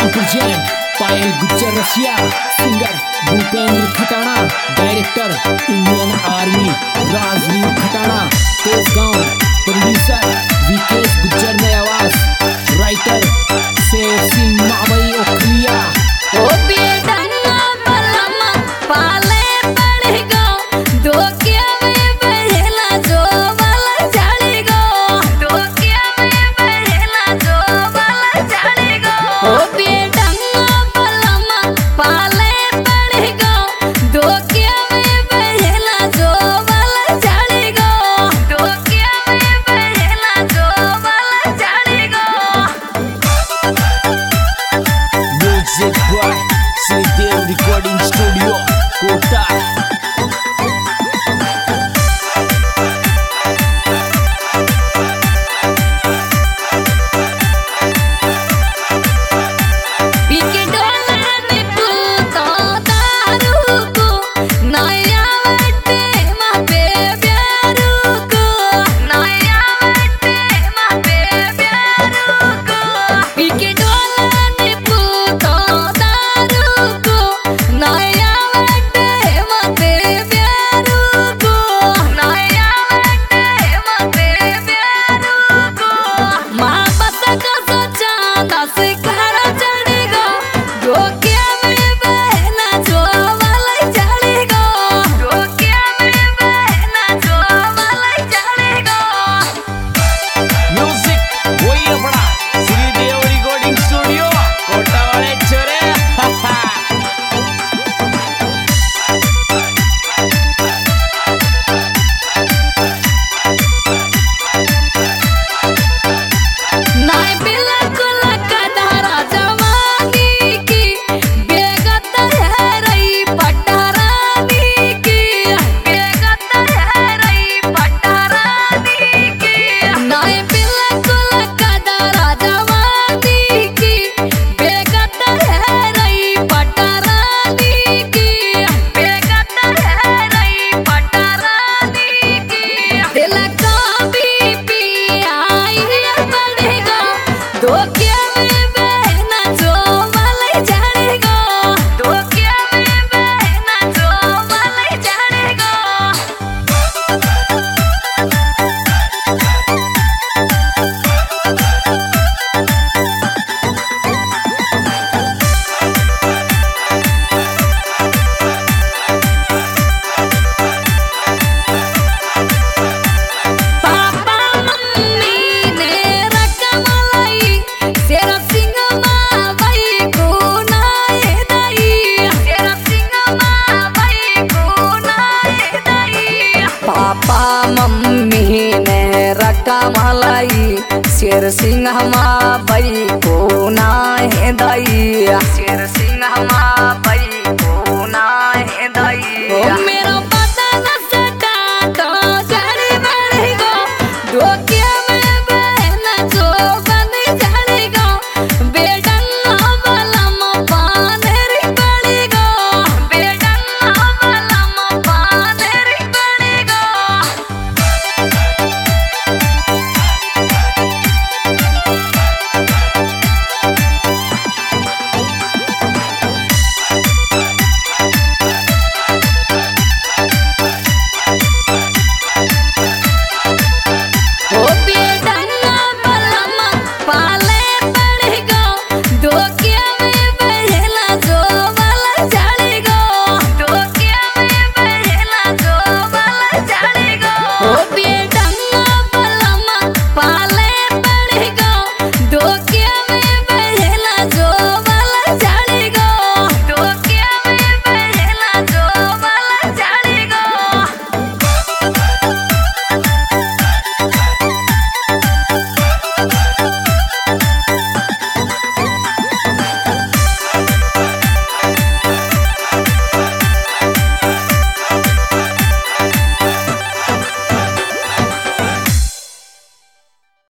Present Payal Gujjar Rasiya, singer Bhupendra Khatana, director Indian army Rajveer Khatana, Tejgaon, producer Vikesh Gujjar ने आवाज, writer Sher Singh Mavai Okhaliya. ओ बेटा ना बलमा पाले पड़ेगा धोखे में बहेला जो वाला चढ़ेगा, धोखे में बहेला जो वाला चढ़ेगा। ओ बेटा ना बलमा पाले पड़ेगा धोखे में बहेला जो वाला चढ़ेगा, धोखे में बहेला जो वाला चढ़ेगा। Music by Shridev recording studio Kota. Papa mummy ने रखा मलाई शेर सिंह माँ बई को ना है दाई, शेर सिंह माँ